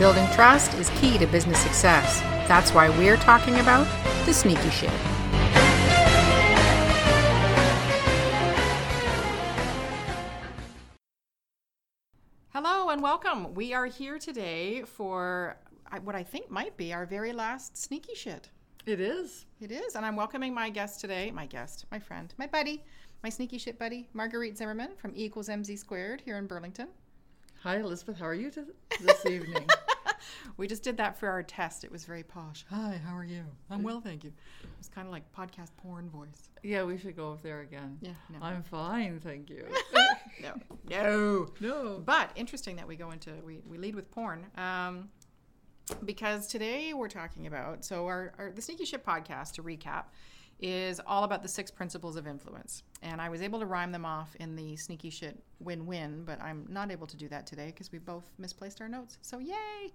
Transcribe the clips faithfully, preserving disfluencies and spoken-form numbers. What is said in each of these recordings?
Building trust is key to business success. That's why we're talking about the sneaky shit. Hello and welcome. We are here today for what I think might be our very last sneaky shit. It is. It is. And I'm welcoming my guest today, my guest, my friend, my buddy, my sneaky shit buddy, Marguerite Zimmerman from E equals M Z squared here in Burlington. Hi, Elizabeth. How are you to this evening? We just did that for our test. It was very posh. Hi, how are you? I'm well, thank you. It was kind of like podcast porn voice. Yeah, we should go up there again. Yeah, no. I'm fine, thank you. no, no, no. But interesting that we go into, we, we lead with porn. Um, because today we're talking about, so our, our the Sneaky Shit podcast, to recap, is all about the six principles of influence. And I was able to rhyme them off in the Sneaky Shit win-win, but I'm not able to do that today because we both misplaced our notes. So yay!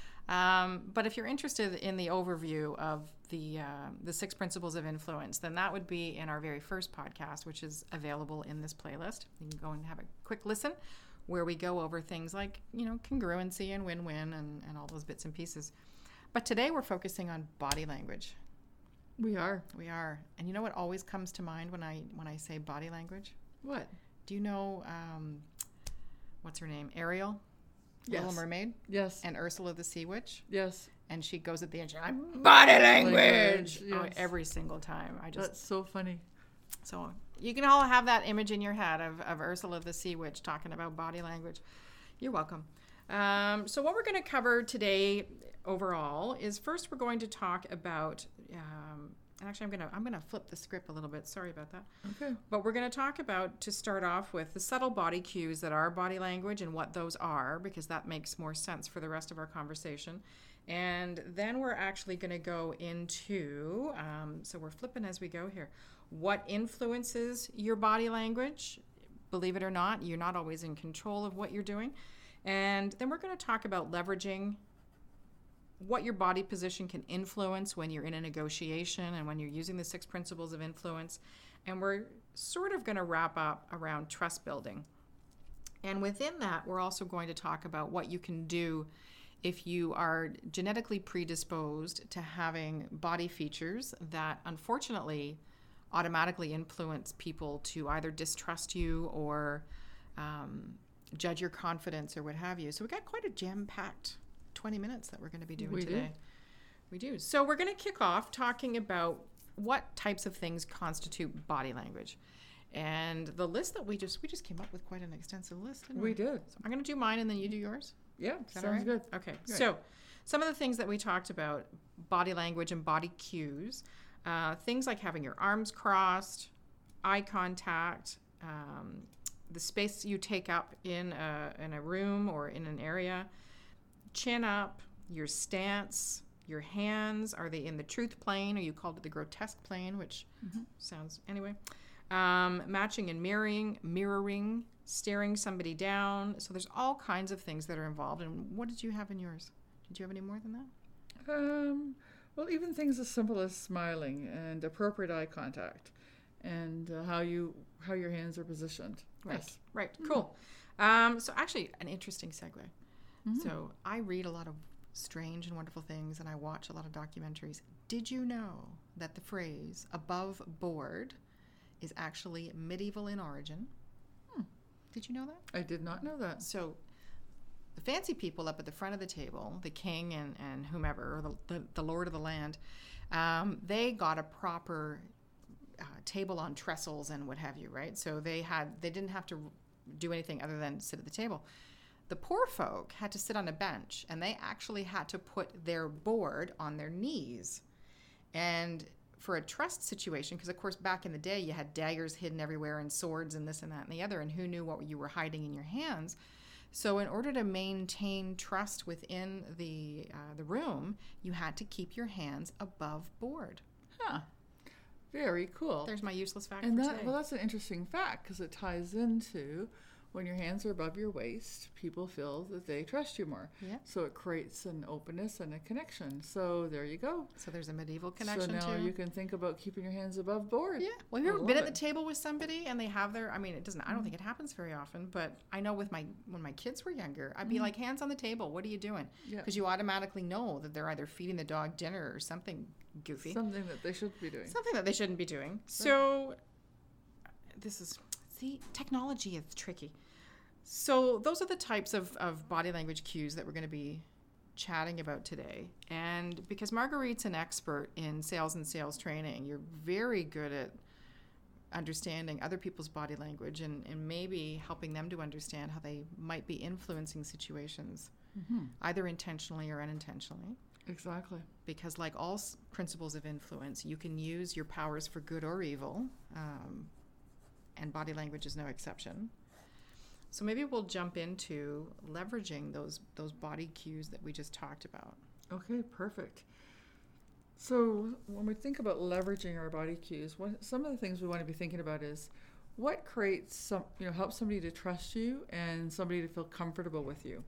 Um, but if you're interested in the overview of the uh, the six principles of influence, then that would be in our very first podcast, which is available in this playlist. You can go and have a quick listen where we go over things like, you know, congruency and win-win and, and all those bits and pieces. But today we're focusing on body language. We are. We are. And you know what always comes to mind when I when I say body language? What? Do you know, um, what's her name? Ariel? Yes. Little Mermaid? Yes. And Ursula the Sea Witch? Yes. And she goes at the end, she's like, body language! Language, Oh, yes. every single time. I just That's so funny. So you can all have that image in your head of, of Ursula the Sea Witch talking about body language. You're welcome. Um, so what we're going to cover today overall is first we're going to talk about, um, and actually I'm going to I'm going to flip the script a little bit. Sorry about that. Okay. But we're going to talk about, to start off with, the subtle body cues that are body language and what those are, because that makes more sense for the rest of our conversation. And then we're actually going to go into, um, so we're flipping as we go here, what influences your body language. Believe it or not, you're not always in control of what you're doing. And then we're going to talk about leveraging what your body position can influence when you're in a negotiation and when you're using the six principles of influence. And we're sort of going to wrap up around trust building. And within that, we're also going to talk about what you can do if you are genetically predisposed to having body features that unfortunately automatically influence people to either distrust you or um, judge your confidence or what have you. So we got quite a jam-packed twenty minutes that we're going to be doing we today. Do. We do. So we're going to kick off talking about what types of things constitute body language. And the list that we just, we just came up with quite an extensive list, didn't we? We did. So I'm going to do mine and then you do yours. Yeah, Is that sounds all right? good. Okay, Great. so some of the things that we talked about, body language and body cues, uh, things like having your arms crossed, eye contact, um, the space you take up in a, in a room or in an area, chin up, your stance, your hands, are they in the truth plane, or you called it the grotesque plane, which mm-hmm. sounds, anyway, um, matching and mirroring, mirroring, staring somebody down. So there's all kinds of things that are involved. And what did you have in yours? Did you have any more than that? Um, well, even things as simple as smiling and appropriate eye contact and uh, how you how your hands are positioned. Right, Yes. right, cool. Um, so actually, an interesting segue. Mm-hmm. So I read a lot of strange and wonderful things, and I watch a lot of documentaries. Did you know that the phrase above board is actually medieval in origin? Hmm. Did you know that? I did not know that. So the fancy people up at the front of the table, the king and, and whomever, or the, the, the lord of the land, um, they got a proper uh, table on trestles and what have you, right? So they had they didn't have to do anything other than sit at the table. The poor folk had to sit on a bench, and they actually had to put their board on their knees. And for a trust situation, because of course back in the day you had daggers hidden everywhere and swords and this and that and the other, and who knew what you were hiding in your hands. So in order to maintain trust within the uh, the room, you had to keep your hands above board. Huh. Very cool. There's my useless fact and for that, today. well, that's an interesting fact because it ties into when your hands are above your waist, people feel that they trust you more. Yeah. So it creates an openness and a connection. So there you go. So there's a medieval connection So now too. you can think about keeping your hands above board. Yeah. Well, have I you ever love been at it. the table with somebody and they have their, I mean, it doesn't, I don't think it happens very often, but I know with my, when my kids were younger, I'd be like, hands on the table, what are you doing? Yeah. Because you automatically know that they're either feeding the dog dinner or something goofy. Something that they should be doing. Something that they shouldn't be doing. So this is, see, technology is tricky. So those are the types of, of body language cues that we're going to be chatting about today. And because Marguerite's an expert in sales and sales training, you're very good at understanding other people's body language and, and maybe helping them to understand how they might be influencing situations, Mm-hmm. either intentionally or unintentionally. Exactly. Because like all s- principles of influence, you can use your powers for good or evil, um, and body language is no exception. So maybe we'll jump into leveraging those those body cues that we just talked about. Okay, perfect. So when we think about leveraging our body cues, what, some of the things we want to be thinking about is what creates some, you know, helps somebody to trust you and somebody to feel comfortable with you.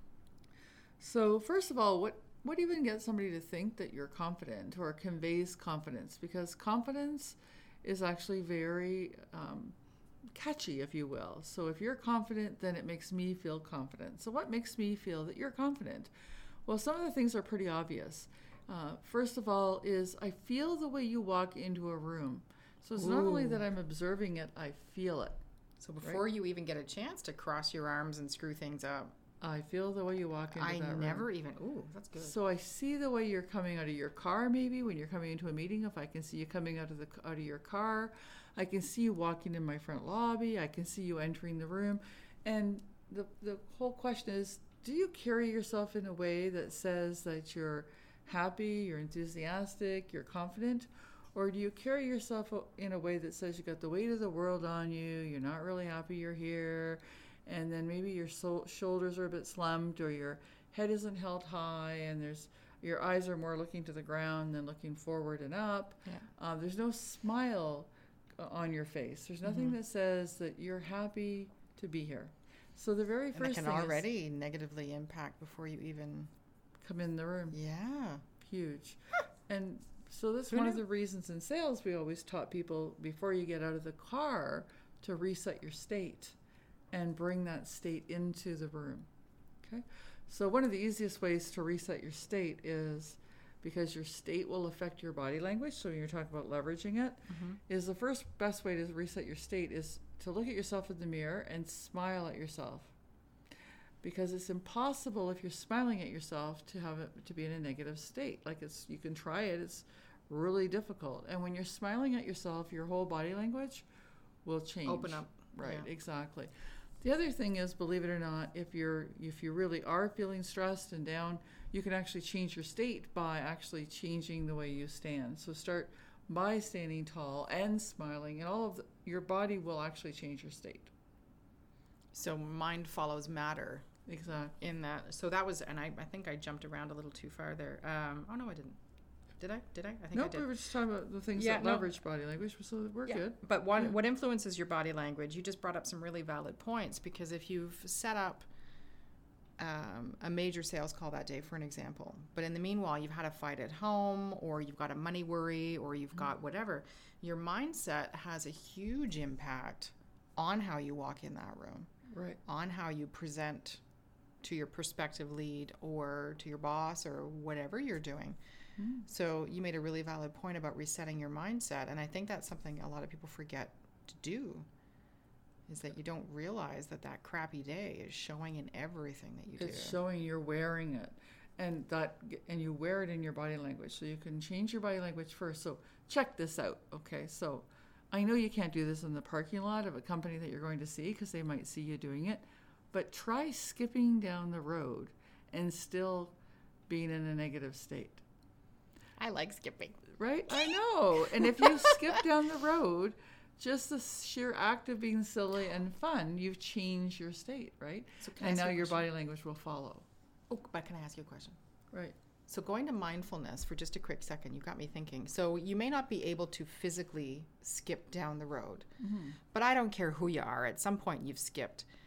So first of all, what what even gets somebody to think that you're confident or conveys confidence? Because confidence is actually very um, catchy, if you will. So if you're confident, then it makes me feel confident. So what makes me feel that you're confident? Well, some of the things are pretty obvious. Uh, first of all is I feel the way you walk into a room. So it's not only Ooh. that I'm observing it, I feel it. So before you even get a chance to cross your arms and screw things up, I feel the way you walk into I that room. never even, ooh, that's good. So I see the way you're coming out of your car, maybe when you're coming into a meeting. If I can see you coming out of the out of your car, I can see you walking in my front lobby. I can see you entering the room, and the the whole question is: do you carry yourself in a way that says that you're happy, you're enthusiastic, you're confident, or do you carry yourself in a way that says you got the weight of the world on you? You're not really happy you're here. And then maybe your so- shoulders are a bit slumped, or your head isn't held high, and there's your eyes are more looking to the ground than looking forward and up. Yeah. Uh, there's no smile uh, on your face. There's nothing Mhm. that says that you're happy to be here. So the very And it first can thing already negatively impact before you even, is come in the room. yeah. Huge. And so that's Who one of knew? the reasons in sales we always taught people before you get out of the car to reset your state and bring that state into the room. Okay? So one of the easiest ways to reset your state is, because your state will affect your body language, so when you're talking about leveraging it, Mhm. is the first best way to reset your state is to look at yourself in the mirror and smile at yourself. Because it's impossible if you're smiling at yourself to have it to be in a negative state. Like it's you can try it, it's really difficult. And when you're smiling at yourself, your whole body language will change. Open up. Right, Yeah. exactly. The other thing is, believe it or not, if you're if you really are feeling stressed and down, you can actually change your state by actually changing the way you stand. So start by standing tall and smiling, and all of the, your body will actually change your state. So mind follows matter Exactly. in that. So that was, and I, I think I jumped around a little too far there. Um, oh no, I didn't. Did I? Did I? I think I Nope, did. we were just talking about the things Yeah, that no. leverage body language, so we're Yeah, good. But what Yeah. what influences your body language? You just brought up some really valid points, because if you've set up um, a major sales call that day, for an example, but in the meanwhile you've had a fight at home, or you've got a money worry, or you've got whatever, your mindset has a huge impact on how you walk in that room, Right. on how you present to your prospective lead or to your boss or whatever you're doing. Mm. So you made a really valid point about resetting your mindset, and I think that's something a lot of people forget to do, is that you don't realize that that crappy day is showing in everything that you It's do. showing you're wearing it, and that and you wear it in your body language. So you can change your body language first. So check this out. Okay, so I know you can't do this in the parking lot of a company that you're going to see, because they might see you doing it, but try skipping down the road and still being in a negative state. I like skipping. Right? I know. And if you skip down the road, just the sheer act of being silly and fun, you've changed your state, right? So can I And ask now you a your question? body language will follow. Oh, but can I ask you a question? Right. So going to mindfulness for just a quick second, you got me thinking. So you may not be able to physically skip down the road, Mm-hmm. but I don't care who you are. At some point you've skipped.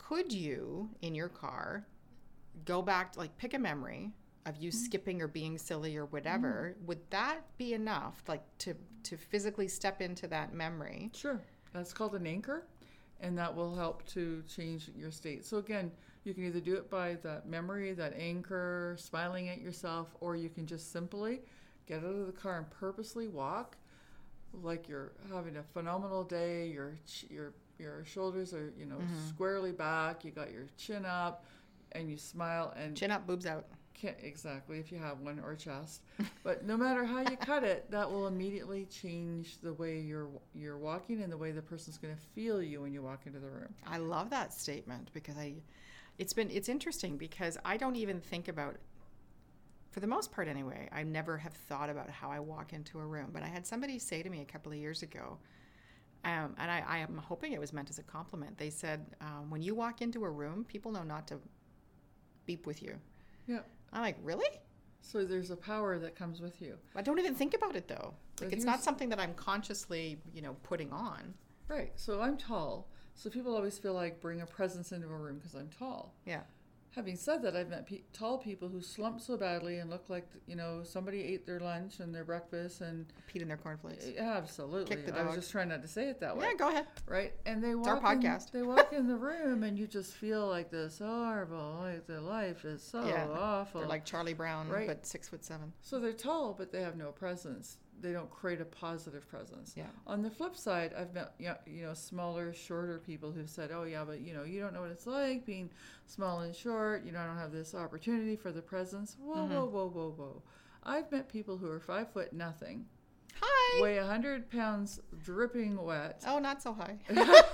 could you, in your car, go back, to, like, pick a memory of you mm-hmm. skipping or being silly or whatever? Mm-hmm. Would that be enough, like, to, to physically step into that memory? Sure. That's called an anchor, and that will help to change your state. So again, you can either do it by that memory, that anchor, smiling at yourself, or you can just simply get out of the car and purposely walk like you're having a phenomenal day. Your your your shoulders are, you know, mm-hmm. squarely back. You got your chin up, and you smile and chin up, boobs out. Can't, exactly, if you have one, or chest. But no matter how you cut it, that will immediately change the way you're you're walking and the way the person's going to feel you when you walk into the room. I love that statement because I, it's been it's interesting because I don't even think about, for the most part anyway, I never have thought about how I walk into a room. But I had somebody say to me a couple of years ago, um, and I, I am hoping it was meant as a compliment. They said, um, when you walk into a room, people know not to beep with you. Yeah. I'm like, really? So there's a power that comes with you. I don't even think about it, though. Like, it's not something that I'm consciously, you know, putting on. Right. So I'm tall. So people always feel like bring a presence into a room because I'm tall. Yeah. Having said that, I've met pe- tall people who slump so badly and look like, you know, somebody ate their lunch and their breakfast and peed in their cornflakes. Yeah, absolutely. Kick the I dog. was just trying not to say it that way. Yeah, go ahead. Right, and they walk. It's our podcast. In, they walk in the room, and you just feel like this horrible. Like their life is so yeah. awful. They're like Charlie Brown, right? But six foot seven. So they're tall, but they have no presence. They don't create a positive presence. Yeah. On the flip side, I've met you know smaller, shorter people who've said, "Oh yeah, but you know you don't know what it's like being small and short. You know, I don't have this opportunity for the presence." Whoa, mm-hmm. whoa, whoa, whoa, whoa! I've met people who are five foot nothing. Hi. Weigh a hundred pounds, dripping wet. Oh, not so high.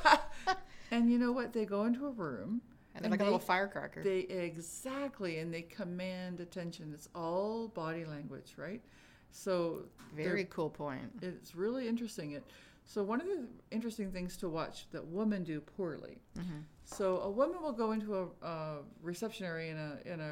And you know what? They go into a room. And they're like they, a little firecracker. They exactly, and they command attention. It's all body language, right? So very cool point. It's really interesting. It so one of the interesting things to watch that women do poorly. Mm-hmm. So a woman will go into a, a reception area in a in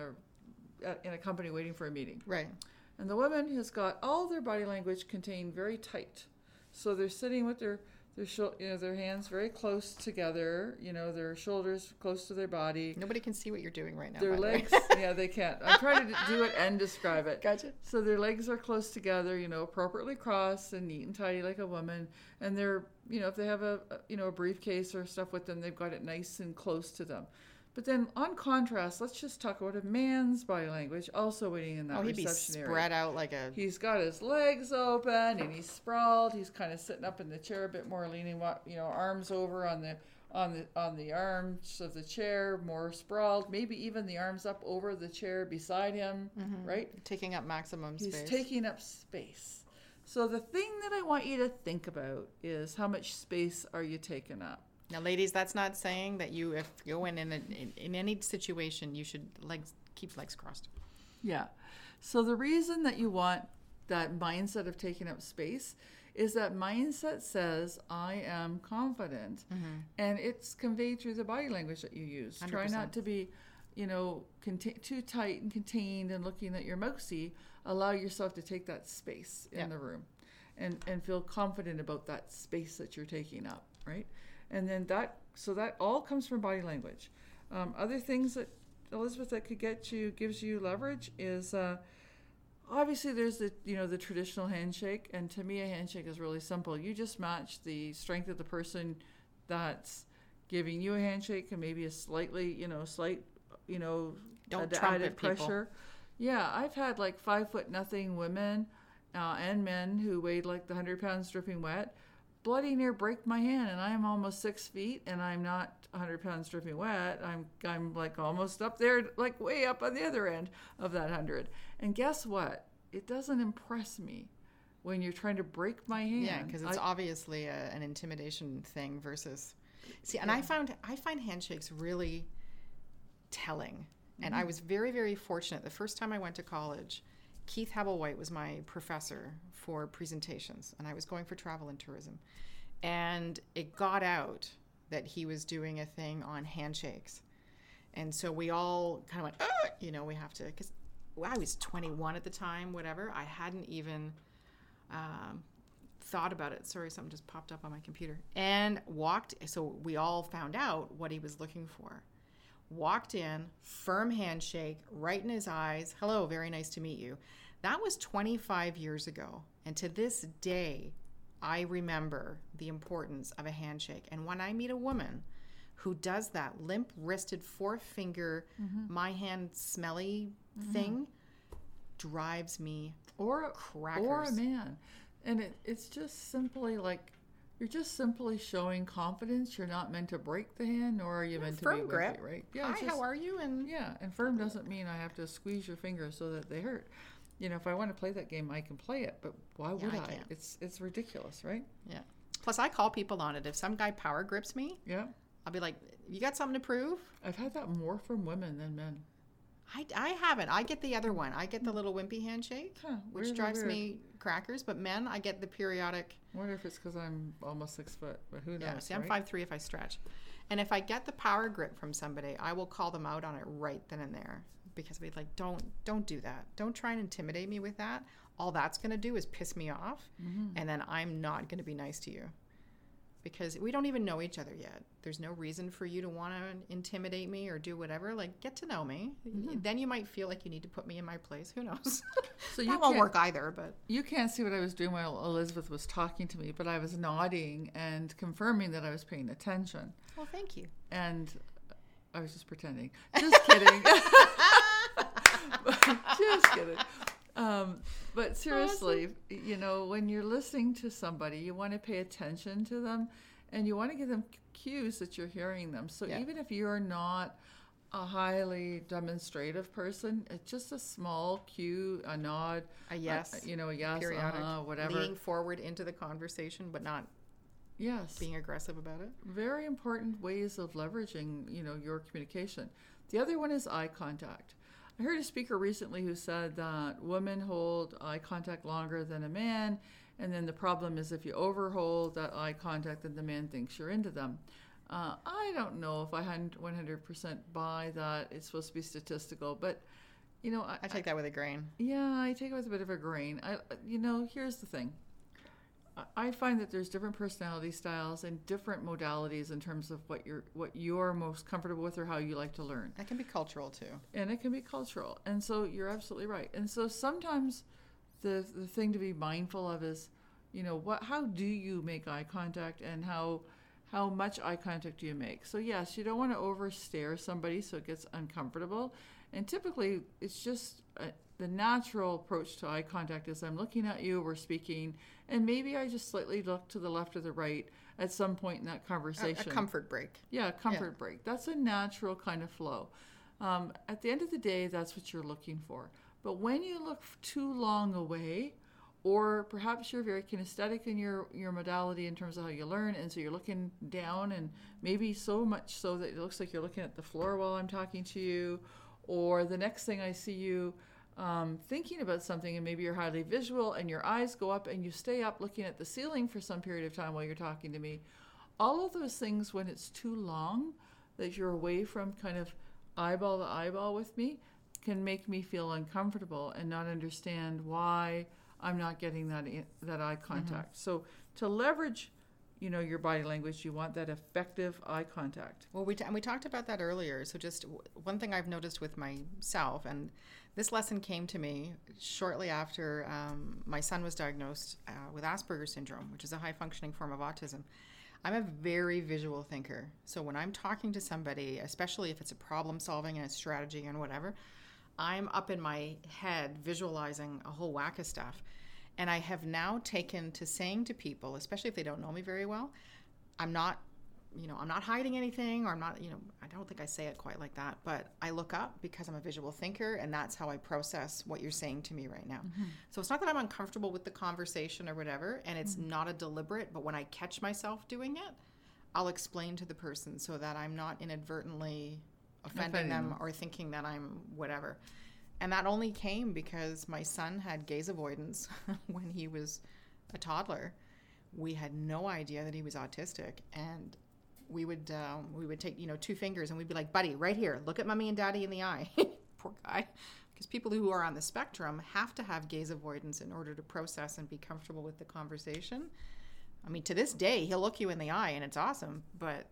a in a company waiting for a meeting. Right. And the woman has got all their body language contained very tight. So they're sitting with their their sho- you know their hands very close together, you know, their shoulders close to their body. Nobody can see what you're doing right now. Their legs, yeah, they can't. I'm trying to do it and describe it. Gotcha. So their legs are close together, you know, appropriately crossed and neat and tidy like a woman. And they're, you know, if they have a, a you know, a briefcase or stuff with them, they've got it nice and close to them. But then, on contrast, let's just talk about a man's body language, also waiting in that oh, he'd reception be area. Spread out like a... He's got his legs open, and he's sprawled. He's kind of sitting up in the chair a bit more, leaning, you know, arms over on the on the on the arms of the chair, more sprawled. Maybe even the arms up over the chair beside him, mm-hmm. right? Taking up maximum he's space. He's taking up space. So the thing that I want you to think about is how much space are you taking up? Now, ladies, that's not saying that you, if you go in in, a, in in any situation, you should legs keep legs crossed. Yeah. So the reason that you want that mindset of taking up space is that mindset says, I am confident. Mm-hmm. And it's conveyed through the body language that you use. one hundred percent. Try not to be, you know, cont- too tight and contained and looking at your mousey. Allow yourself to take that space in yeah. the room and, and feel confident about that space that you're taking up, right? And then that, so that all comes from body language. Um, other things that, Elizabeth, that could get you, gives you leverage is, uh, obviously there's the, you know, the traditional handshake. And to me, a handshake is really simple. You just match the strength of the person that's giving you a handshake and maybe a slightly, you know, slight, you know, Don't ad- added pressure. People. Yeah, I've had like five foot nothing women uh, and men who weighed like the hundred pounds dripping wet. Bloody near break my hand, and I'm almost six feet, and I'm not one hundred pounds dripping wet. I'm I'm like almost up there, like way up on the other end of that hundred. And guess what? It doesn't impress me when you're trying to break my hand. Yeah, because it's I, obviously a, an intimidation thing versus. See, and yeah. I found I find handshakes really telling, and mm-hmm. I was very very fortunate. The first time I went to college, Keith Habel-White was my professor for presentations, and I was going for travel and tourism. And it got out that he was doing a thing on handshakes. And so we all kind of went, oh, you know, we have to, because well, I was twenty-one at the time, whatever. I hadn't even um, thought about it. Sorry, something just popped up on my computer. And walked, so we all found out what he was looking for. Walked in, firm handshake, right in his eyes. Hello, very nice to meet you. That was twenty-five years ago. And to this day, I remember the importance of a handshake. And when I meet a woman who does that limp-wristed, four-finger, mm-hmm. my hand smelly mm-hmm. thing, drives me or crackers. Or a man. And it, it's just simply like, you're just simply showing confidence. You're not meant to break the hand, nor are you meant firm to be grip. Wimpy, right? Yeah, Hi, just, how are you? And yeah, and firm doesn't mean I have to squeeze your fingers so that they hurt. You know, if I want to play that game, I can play it, but why would yeah, I? I? Can't. It's it's ridiculous, right? Yeah. Plus, I call people on it. If some guy power grips me, yeah, I'll be like, "You got something to prove?" I've had that more from women than men. I, I haven't. I get the other one. I get the little wimpy handshake, huh, which drives me crackers. But men, I get the periodic. I wonder if it's because I'm almost six foot, but who knows? Yeah, see, right? I'm five three if I stretch. And if I get the power grip from somebody, I will call them out on it right then and there. Because we'd like, don't don't do that. Don't try and intimidate me with that. All that's going to do is piss me off. Mm-hmm. And then I'm not going to be nice to you. Because we don't even know each other yet. There's no reason for you to want to intimidate me or do whatever. Like, get to know me. Mm-hmm. Then you might feel like you need to put me in my place. Who knows? So you that won't work either. But you can't see what I was doing while Elizabeth was talking to me, but I was nodding and confirming that I was paying attention. Well, thank you. And I was just pretending. Just kidding. Just kidding. Um, but seriously, awesome. You know, when you're listening to somebody, you want to pay attention to them and you want to give them cues that you're hearing them. So yeah. Even if you're not a highly demonstrative person, it's just a small cue, a nod, a yes, a, you know, a yes, periodic, uh-huh, whatever. Leaning forward into the conversation, but not yes, being aggressive about it. Very important ways of leveraging, you know, your communication. The other one is eye contact. I heard a speaker recently who said that women hold eye contact longer than a man, and then the problem is if you overhold that eye contact, then the man thinks you're into them. Uh, I don't know if I one hundred percent buy that. It's supposed to be statistical, but, you know... I, I take I, that with a grain. Yeah, I take it with a bit of a grain. I, you know, here's the thing. I find that there's different personality styles and different modalities in terms of what you're what you're most comfortable with or how you like to learn. That can be cultural too. And it can be cultural. And so you're absolutely right. And so sometimes the the thing to be mindful of is, you know, what how do you make eye contact and how how much eye contact do you make? So yes, you don't want to over stare somebody so it gets uncomfortable. And typically it's just a, the natural approach to eye contact is I'm looking at you, we're speaking, and maybe I just slightly look to the left or the right at some point in that conversation. A, a comfort break. Yeah, a comfort yeah. break. That's a natural kind of flow. Um, at the end of the day, that's what you're looking for. But when you look too long away, or perhaps you're very kinesthetic in your, your modality in terms of how you learn, and so you're looking down, and maybe so much so that it looks like you're looking at the floor while I'm talking to you, or the next thing I see you Um, thinking about something and maybe you're highly visual and your eyes go up and you stay up looking at the ceiling for some period of time while you're talking to me. All of those things, when it's too long, that you're away from kind of eyeball to eyeball with me, can make me feel uncomfortable and not understand why I'm not getting that that eye contact. Mm-hmm. So to leverage, you know, your body language, you want that effective eye contact. Well, we t- and we talked about that earlier. So just w- one thing I've noticed with myself, and this lesson came to me shortly after um, my son was diagnosed uh, with Asperger's syndrome, which is a high-functioning form of autism. I'm a very visual thinker. So when I'm talking to somebody, especially if it's a problem-solving and a strategy and whatever, I'm up in my head visualizing a whole whack of stuff. And I have now taken to saying to people, especially if they don't know me very well, I'm not, you know, I'm not hiding anything, or I'm not, you know, I don't think I say it quite like that, but I look up because I'm a visual thinker, and that's how I process what you're saying to me right now. Mm-hmm. So it's not that I'm uncomfortable with the conversation or whatever, and it's mm-hmm. not a deliberate, but when I catch myself doing it, I'll explain to the person so that I'm not inadvertently offending them or thinking that I'm whatever. And that only came because my son had gaze avoidance when he was a toddler. We had no idea that he was autistic, and we would um, we would take, you know, two fingers and we'd be like, buddy, right here, look at mommy and daddy in the eye. Poor guy. Because people who are on the spectrum have to have gaze avoidance in order to process and be comfortable with the conversation. I mean, to this day, he'll look you in the eye and it's awesome, but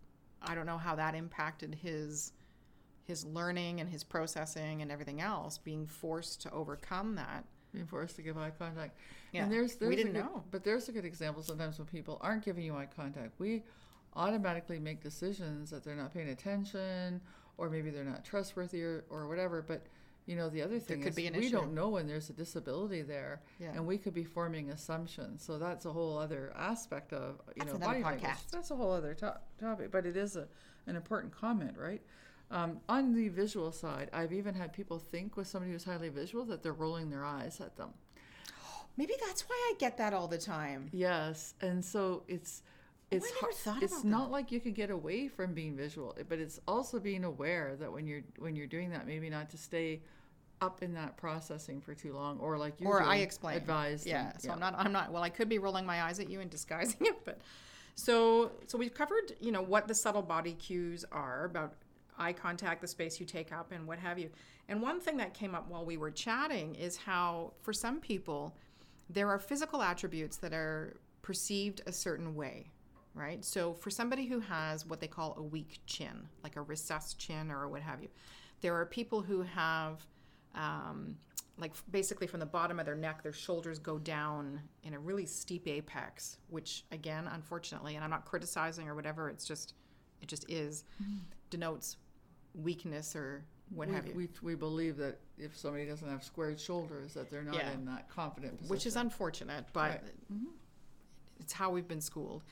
I don't know how that impacted his his learning and his processing and everything else, being forced to overcome that. Being forced to give eye contact. Yeah, and there's, there's we didn't a good, know. But there's a good example sometimes when people aren't giving you eye contact. We automatically make decisions that they're not paying attention, or maybe they're not trustworthy, or, or whatever. But, you know, the other thing could is be an we issue. don't know when there's a disability there, Yeah. and we could be forming assumptions. So that's a whole other aspect of, you That's know, another body language. podcast. That's a whole other to- topic, but it is a, an important comment, right? Um, on the visual side, I've even had people think with somebody who's highly visual that they're rolling their eyes at them. Maybe that's why I get that all the time. Yes, and so it's it's I never har- thought it's about not that. like you could get away from being visual, but it's also being aware that when you're when you're doing that, maybe not to stay up in that processing for too long, or like you Or I explain. advised. Yeah, and- so I'm not, I'm not, well, I could be rolling my eyes at you and disguising it, but so, so we've covered, you know, what the subtle body cues are about eye contact, the space you take up and what have you. And one thing that came up while we were chatting is how for some people, there are physical attributes that are perceived a certain way, right? So for somebody who has what they call a weak chin, like a recessed chin or what have you, there are people who have, um, like basically from the bottom of their neck, their shoulders go down in a really steep apex, which again, unfortunately, and I'm not criticizing or whatever, it's just, it just is, mm-hmm. denotes weakness or what we, have you. We, we believe that if somebody doesn't have squared shoulders, that they're not Yeah. in that confident position. Which is unfortunate, but Right. Mm-hmm. it's how we've been schooled.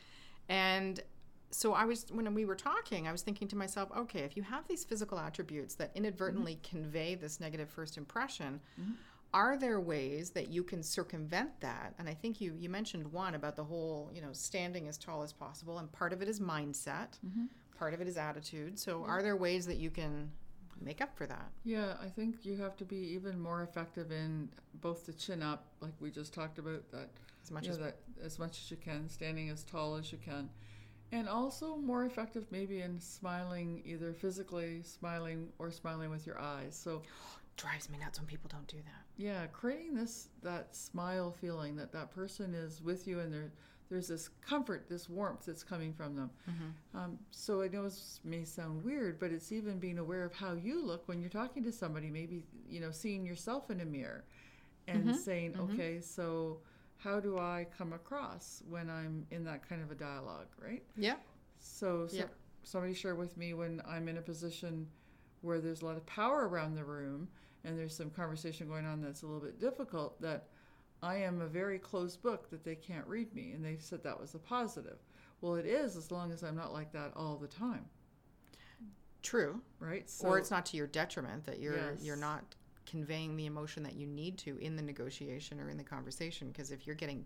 And so I was, when we were talking, I was thinking to myself, okay, if you have these physical attributes that inadvertently mm-hmm. convey this negative first impression, mm-hmm. are there ways that you can circumvent that? And I think you, you mentioned one about the whole, you know, standing as tall as possible. And part of it is mindset. Mm-hmm. Part of it is attitude. So yeah. are there ways that you can make up for that? Yeah, I think you have to be even more effective in both the chin up, like we just talked about, that as much you know, as that as much as you can, standing as tall as you can, and also more effective maybe in smiling, either physically smiling or smiling with your eyes. So drives me nuts when people don't do that. Yeah, creating this that smile feeling that that person is with you and there there's this comfort, this warmth that's coming from them. Mm-hmm. Um, so I know it may sound weird, but it's even being aware of how you look when you're talking to somebody, maybe, you know, seeing yourself in a mirror and mm-hmm. saying, mm-hmm. okay, so how do I come across when I'm in that kind of a dialogue, right? Yeah. So, so yeah. somebody shared with me when I'm in a position where there's a lot of power around the room and there's some conversation going on that's a little bit difficult, that I am a very closed book, that they can't read me. And they said that was a positive. Well, it is, as long as I'm not like that all the time. True. Right? So, or it's not to your detriment that you're yes. you're not conveying the emotion that you need to in the negotiation or in the conversation. Because if you're getting,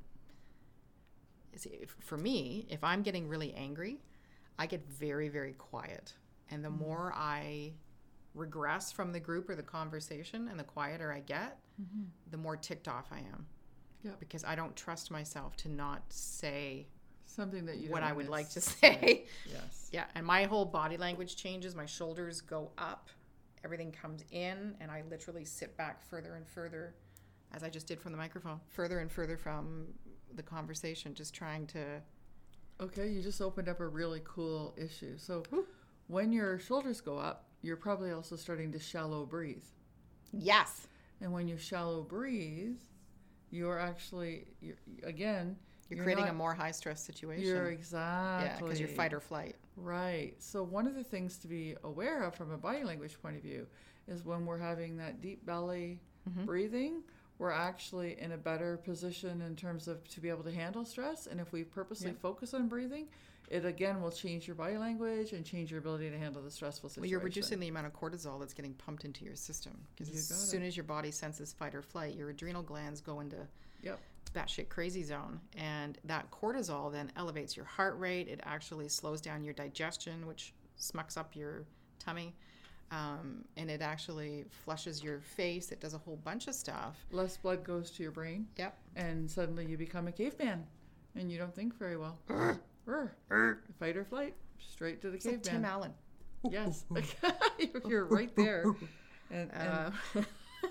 for me, if I'm getting really angry, I get very, very quiet. And the mm-hmm. more I regress from the group or the conversation and the quieter I get, mm-hmm. the more ticked off I am. Yeah. Because I don't trust myself to not say something that you what don't I would miss. like to say. Yes. Yeah, and my whole body language changes. My shoulders go up, everything comes in, and I literally sit back further and further, as I just did from the microphone, further and further from the conversation, just trying to... Okay, you just opened up a really cool issue. So Ooh. When your shoulders go up, you're probably also starting to shallow breathe. Yes. And when you shallow breathe, you're actually, you're, again... You're, you're creating not, a more high-stress situation. You're exactly... Yeah, because you're fight or flight. Right. So one of the things to be aware of from a body language point of view is when we're having that deep belly mm-hmm. breathing, we're actually in a better position in terms of to be able to handle stress. And if we purposely yeah. focus on breathing, it again will change your body language and change your ability to handle the stressful situation. Well, you're reducing the amount of cortisol that's getting pumped into your system. Because as soon as your body senses fight or flight, your adrenal glands go into yep. batshit crazy zone. And that cortisol then elevates your heart rate. It actually slows down your digestion, which smucks up your tummy. Um, and it actually flushes your face. It does a whole bunch of stuff. Less blood goes to your brain. Yep. And suddenly you become a caveman. And you don't think very well. Rrr. Fight or flight, straight to the it's caveman. Like Tim Allen. Yes, you're right there. And, and uh,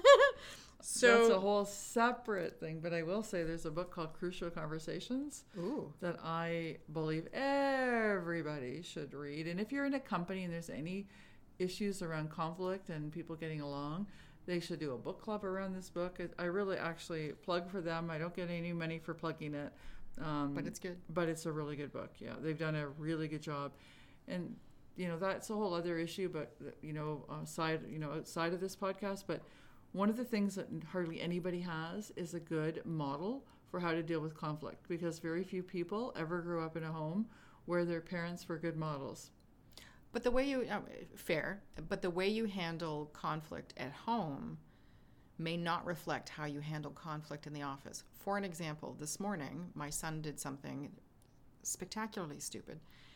So that's a whole separate thing. But I will say there's a book called Crucial Conversations ooh, that I believe everybody should read. And if you're in a company and there's any issues around conflict and people getting along, they should do a book club around this book. I really actually plug for them. I don't get any money for plugging it. Um, but it's good. But it's a really good book. Yeah, they've done a really good job. And, you know, that's a whole other issue, but, you know, aside, you know, outside of this podcast. But one of the things that hardly anybody has is a good model for how to deal with conflict, because very few people ever grew up in a home where their parents were good models. But the way you, uh, fair, but the way you handle conflict at home may not reflect how you handle conflict in the office. For an example, this morning, my son did something spectacularly stupid.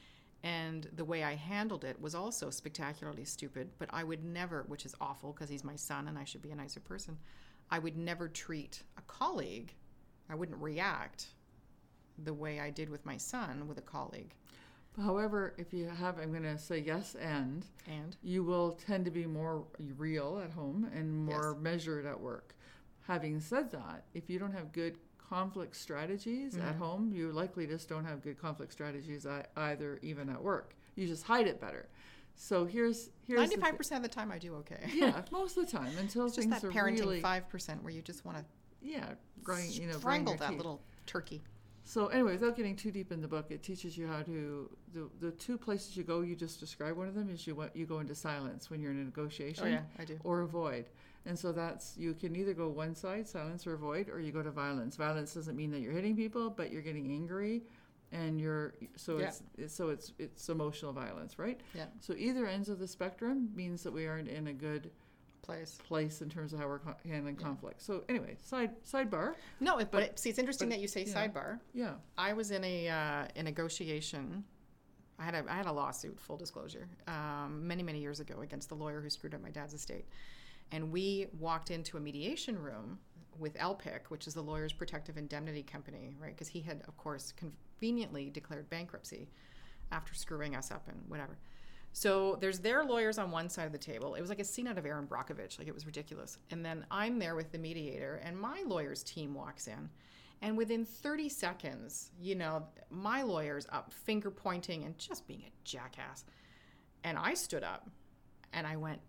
And the way I handled it was also spectacularly stupid, but I would never, which is awful because he's my son and I should be a nicer person, I would never treat a colleague, I wouldn't react the way I did with my son with a colleague. However, if you have, I'm going to say yes and, And? you will tend to be more real at home and more Yes. measured at work. Having said that, if you don't have good conflict strategies Mm-hmm. at home, you likely just don't have good conflict strategies I, either, even at work. You just hide it better. So here's here's the ninety-five thi- percent of the time I do okay. yeah, most of the time until It's just things that are parenting really five percent where you just want to yeah, grind, you know, grind strangle your that teeth. little turkey. So anyway, without getting too deep in the book, it teaches you how to the the two places you go. You just described one of them is you went, you go into silence when you're in a negotiation, Oh yeah, I do. or avoid. And so that's you can either go one side, silence or avoid, or you go to violence. Violence doesn't mean that you're hitting people, but you're getting angry, and you're so Yeah. it's, it's so it's it's emotional violence, right? Yeah. So either ends of the spectrum means that we aren't in a good Place. place in terms of how we're co- handling Yeah. conflict. So anyway, side sidebar, No, it, but, But- it, see, it's interesting but- that you say yeah. sidebar. yeah. I was in a uh, a negotiation. I had a I had a lawsuit, full disclosure, um, many many years ago against the lawyer who screwed up my dad's estate, and we walked into a mediation room with L P I C, which is the Lawyers Protective Indemnity Company, right? Because he had, of course, conveniently declared bankruptcy after screwing us up and whatever. So there's their lawyers on one side of the table. It was like a scene out of Aaron Brockovich. Like, it was ridiculous. And then I'm there with the mediator, and my lawyer's team walks in. And within thirty seconds, you know, my lawyer's up finger pointing and just being a jackass. And I stood up and I went,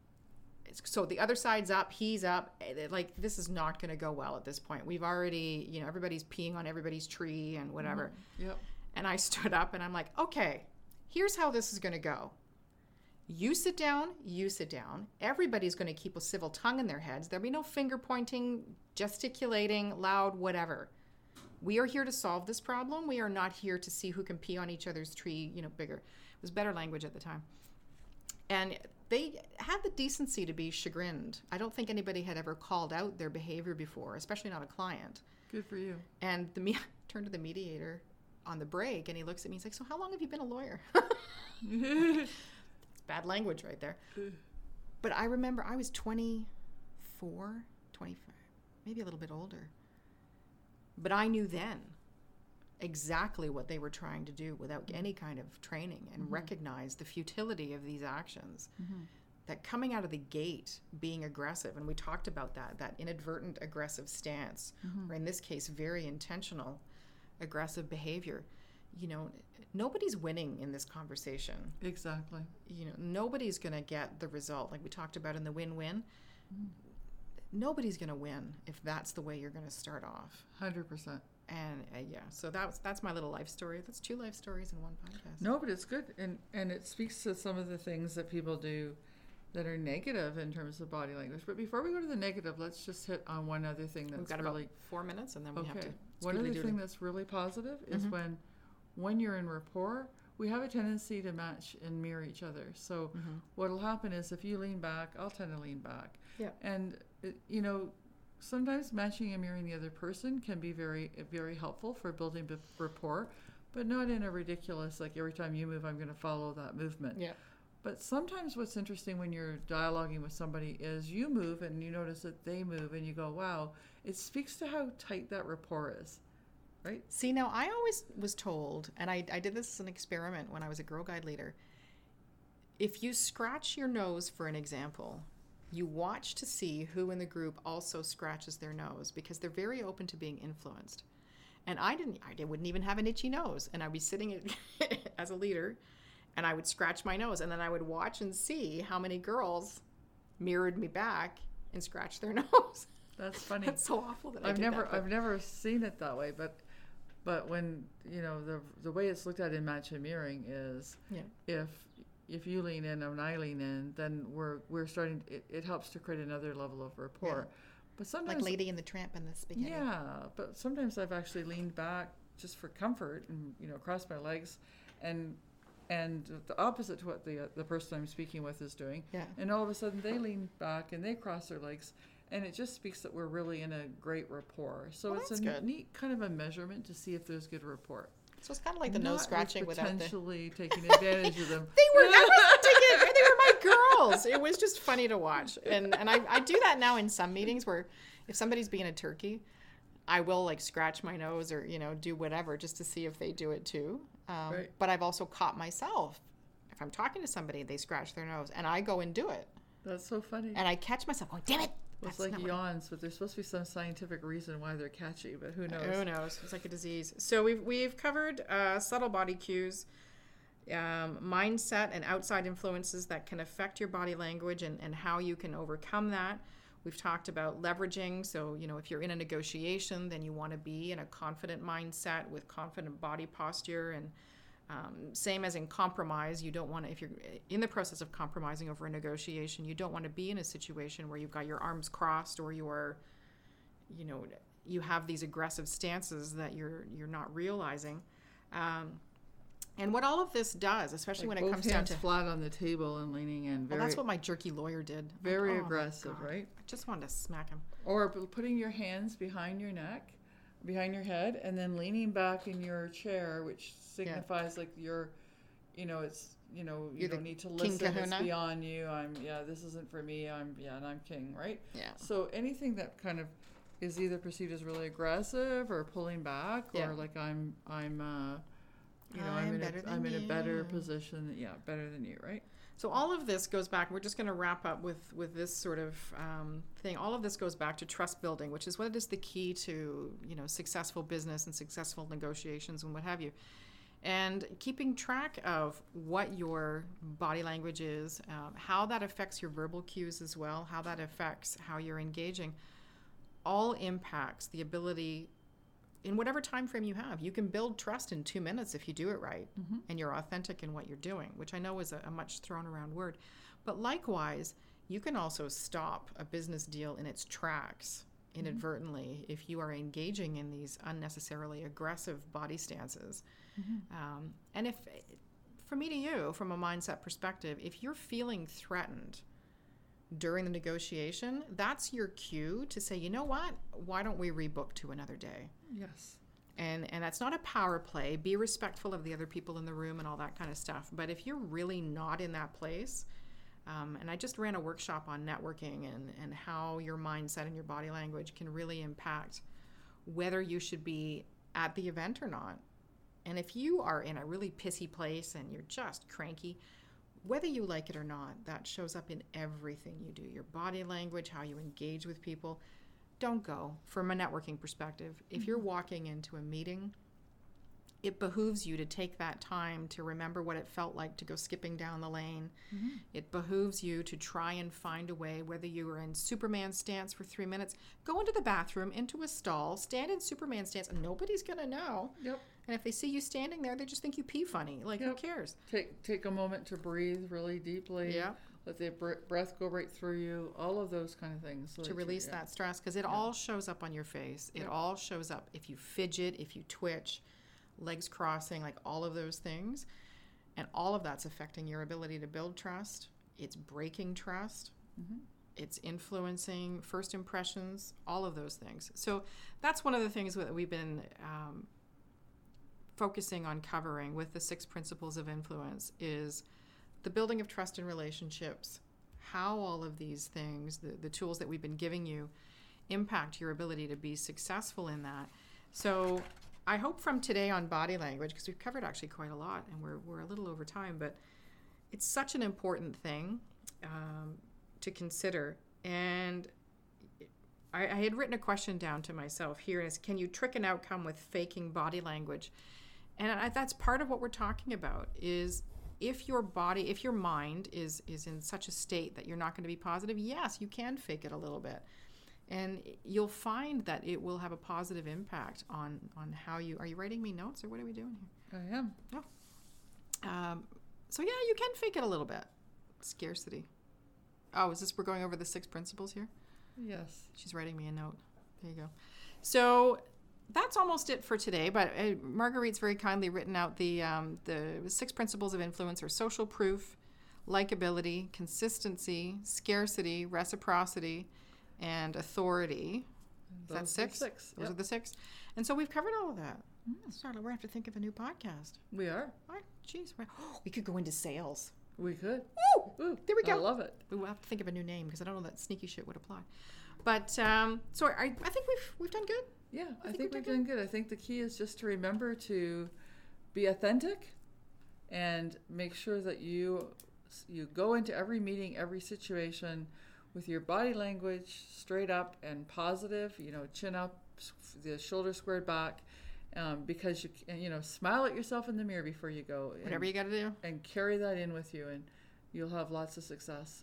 so the other side's up, he's up. Like, this is not going to go well at this point. We've already, you know, everybody's peeing on everybody's tree and whatever. Yep. And I stood up and I'm like, okay, here's how this is going to go. You sit down, you sit down. Everybody's going to keep a civil tongue in their heads. There'll be no finger pointing, gesticulating, loud, whatever. We are here to solve this problem. We are not here to see who can pee on each other's tree, you know, bigger. It was better language at the time. And they had the decency to be chagrined. I don't think anybody had ever called out their behavior before, especially not a client. Good for you. And the me- turned to the mediator on the break, and he looks at me. He's like, "So how long have you been a lawyer?" Bad language right there. But I remember I was twenty-four, twenty-five, maybe a little bit older. But I knew then exactly what they were trying to do without any kind of training, and Mhm. recognized the futility of these actions. Mm-hmm. That coming out of the gate being aggressive, and we talked about that, that inadvertent aggressive stance, Mm-hmm. or in this case, very intentional aggressive behavior. You know, nobody's winning in this conversation. Exactly. You know, nobody's going to get the result like we talked about in the win-win. Mm. Nobody's going to win if that's the way you're going to start off. one hundred percent. And uh, yeah, so that's that's my little life story. That's two life stories in one podcast. No, but it's good, and and it speaks to some of the things that people do that are negative in terms of body language. But before we go to the negative, let's just hit on one other thing that's We've got really about four minutes, and then we have okay. to. One other scootly-doodly. thing that's really positive is Mhm. when when you're in rapport, we have a tendency to match and mirror each other. So Mhm. what'll happen is if you lean back, I'll tend to lean back. Yeah. And it, you know, sometimes matching and mirroring the other person can be very very helpful for building b- rapport, but not in a ridiculous like every time you move I'm going to follow that movement. Yeah. But sometimes what's interesting when you're dialoguing with somebody is you move and you notice that they move and you go, wow, it speaks to how tight that rapport is, right? See, now I always was told, and I, I did this as an experiment when I was a Girl Guide leader, if you scratch your nose, for an example, you watch to see who in the group also scratches their nose, because they're very open to being influenced. And I didn't, I wouldn't even have an itchy nose. And I'd be sitting as a leader, and I would scratch my nose. And then I would watch and see how many girls mirrored me back and scratched their nose. That's funny. That's so awful that I I've did never, that, but- I've never seen it that way, but, but when, you know, the the way it's looked at in match and mirroring is, Yeah. if if you lean in and I lean in, then we're we're starting. It, it helps to create another level of rapport. Yeah. But sometimes, Like Lady and the Tramp in the spaghetti. yeah. But sometimes I've actually leaned back just for comfort and, you know, crossed my legs, and and the opposite to what the uh, the person I'm speaking with is doing. Yeah. And all of a sudden they lean back and they cross their legs, and it just speaks that we're really in a great rapport. So Well, it's that's a good. neat kind of a measure to see if there's good rapport. So it's kind of like the Not nose with scratching without the. potentially taking advantage of them. They were, I wasn't taking, they were my girls. It was just funny to watch. And and I, I do that now in some meetings where if somebody's being a turkey, I will like scratch my nose or, you know, do whatever just to see if they do it too. Um, Right. But I've also caught myself. If I'm talking to somebody, they scratch their nose and I go and do it. That's so funny. And I catch myself going, damn it. It's That's like not what- yawns, but there's supposed to be some scientific reason why they're catchy, but who knows? Who knows? It's like a disease. So we've we've covered uh, subtle body cues, um, mindset, and outside influences that can affect your body language, and, and how you can overcome that. We've talked about leveraging. So, you know, if you're in a negotiation, then you want to be in a confident mindset with confident body posture. And um, same as in compromise, you don't want to, if you're in the process of compromising over a negotiation, you don't want to be in a situation where you've got your arms crossed or you're, you know, you have these aggressive stances that you're you're not realizing. Um, and what all of this does, especially Like when it both comes down hands to, flat on the table and leaning in. well, Very, that's what my jerky lawyer did. very Oh, my aggressive, God. right? I just wanted to smack him. Or p- putting your hands behind your neck, behind your head, and then leaning back in your chair, which signifies like you're, you know, it's, you know, you You're the don't need to king listen. It's kahuna? beyond you. I'm, yeah, this isn't for me. I'm, yeah, and I'm king, right? Yeah. So anything that kind of is either perceived as really aggressive or pulling back, Yeah. or like I'm, I'm, uh, you know, I'm, I'm in better a, than I'm in a better you. position. Yeah, better than you, right? So all of this goes back. We're just going to wrap up with with this sort of um, thing. All of this goes back to trust building, which is what is the key to, you know, successful business and successful negotiations and what have you. And keeping track of what your body language is, um, how that affects your verbal cues as well, how that affects how you're engaging, all impacts the ability in whatever time frame you have. You can build trust in two minutes if you do it right, Mm-hmm. and you're authentic in what you're doing, which I know is a, a much thrown around word. But likewise, you can also stop a business deal in its tracks inadvertently if you are engaging in these unnecessarily aggressive body stances. Um, and if, from me to you, from a mindset perspective, if you're feeling threatened during the negotiation, that's your cue to say, you know what, why don't we rebook to another day? Yes. And and that's not a power play. Be respectful of the other people in the room and all that kind of stuff. But if you're really not in that place, um, and I just ran a workshop on networking and, and how your mindset and your body language can really impact whether you should be at the event or not. And if you are in a really pissy place and you're just cranky, whether you like it or not, that shows up in everything you do. Your body language, how you engage with people. Don't go. From a networking perspective, if you're walking into a meeting, it behooves you to take that time to remember what it felt like to go skipping down the lane. Mm-hmm. It behooves you to try and find a way, whether you are in Superman stance for three minutes, go into the bathroom, into a stall, stand in Superman stance, and nobody's going to know. Yep. And if they see you standing there, they just think you pee funny. Like, Yep. who cares? Take take a moment to breathe really deeply. Yeah. Let the br- breath go right through you. All of those kind of things. To Like, release yeah. that stress, because it all shows up on your face. It Yep. all shows up if you fidget, if you twitch, legs crossing, like all of those things. And all of that's affecting your ability to build trust. It's breaking trust. Mhm. It's influencing first impressions, all of those things. So that's one of the things that we've been um, focusing on covering with the six principles of influence is the building of trust in relationships, how all of these things, the, the tools that we've been giving you, impact your ability to be successful in that. So I hope from today on body language, because we've covered actually quite a lot and we're, we're a little over time, but it's such an important thing um, to consider. And I, I had written a question down to myself here, and it's, can you trick an outcome with faking body language? And I, that's part of what we're talking about, is if your body, if your mind is is in such a state that you're not going to be positive, yes, you can fake it a little bit. And you'll find that it will have a positive impact on, on how you... Are you writing me notes, or what are we doing here? I am. Oh. Um, so, yeah, you can fake it a little bit. Scarcity. Oh, is this... We're going over the six principles here? Yes. She's writing me a note. There you go. So that's almost it for today. But uh, Marguerite's very kindly written out the um, the six principles of influence are social proof, likability, consistency, scarcity, reciprocity, and authority. Is Those that six? are six. Those Yep. are the six. And so we've covered all of that. Mm, Starla, we're going to have to think of a new podcast. We are. All right, geez. we're- We could go into sales. We could. Woo! Ooh, There we I go. love it. We will have to think of a new name because I don't know that sneaky shit would apply. But um, so I, I think we've we've done good. Yeah, I, think think we we've did done good. I think the key is just to remember to be authentic and make sure that you you go into every meeting, every situation with your body language straight up and positive, you know, chin up, s- the shoulders squared back, um, because you can, you know, smile at yourself in the mirror before you go. And, Whatever you got to do. and carry that in with you, and you'll have lots of success.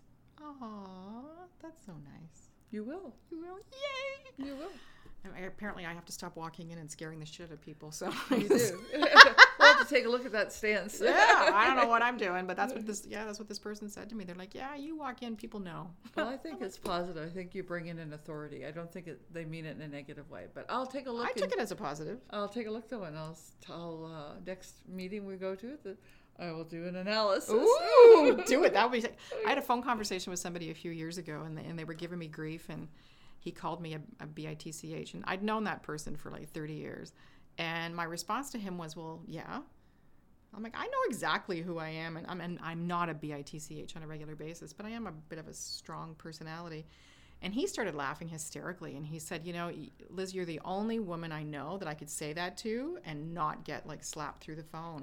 Aw, that's so nice. You will. You will. Yay! You will. And I, apparently, I have to stop walking in and scaring the shit out of people. So You do. We'll have to take a look at that stance. yeah, I don't know what I'm doing, but that's what this. Yeah, that's what this person said to me. They're like, "Yeah, you walk in, people know." Well, I think it's positive. I think you bring in an authority. I don't think it, they mean it in a negative way. But I'll take a look. I took and, it as a positive. I'll take a look though, and I'll s- tell uh, next meeting we go to that I will do an analysis. Ooh, do it. That would be. I had a phone conversation with somebody a few years ago, and they, and they were giving me grief, and he called me a, a B I T C H, and I'd known that person for like thirty years, and my response to him was, "Well, yeah." I'm like, I know exactly who I am, and I'm and I'm not a B I T C H on a regular basis, but I am a bit of a strong personality. And he started laughing hysterically, and he said, "You know, Liz, you're the only woman I know that I could say that to and not get like slapped through the phone."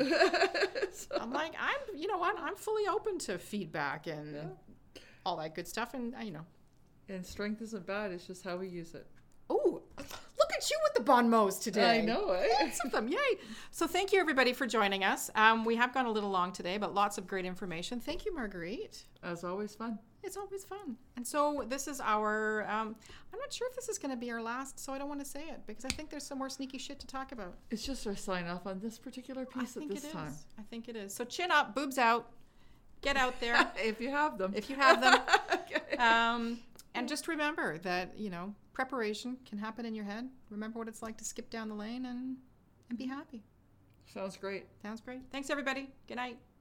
So- I'm like, I'm, you know what? I'm fully open to feedback and Yeah. all that good stuff, and you know. and strength isn't bad. It's just how we use it. Oh, look at you with the bon mots today. I know, eh? Lots of them, yay! So thank you everybody for joining us. Um, we have gone a little long today, but lots of great information. Thank you, Marguerite. As always, fun. It's always fun. And so this is our, um, I'm not sure if this is going to be our last, so I don't want to say it because I think there's some more sneaky shit to talk about. It's just our sign off on this particular I piece at think this it time. is. I think it is. So chin up, boobs out, get out there If you have them. if you have them. Okay. Um, and just remember that, you know, preparation can happen in your head. Remember what it's like to skip down the lane and, and be happy. Sounds great. Sounds great. Thanks, everybody. Good night.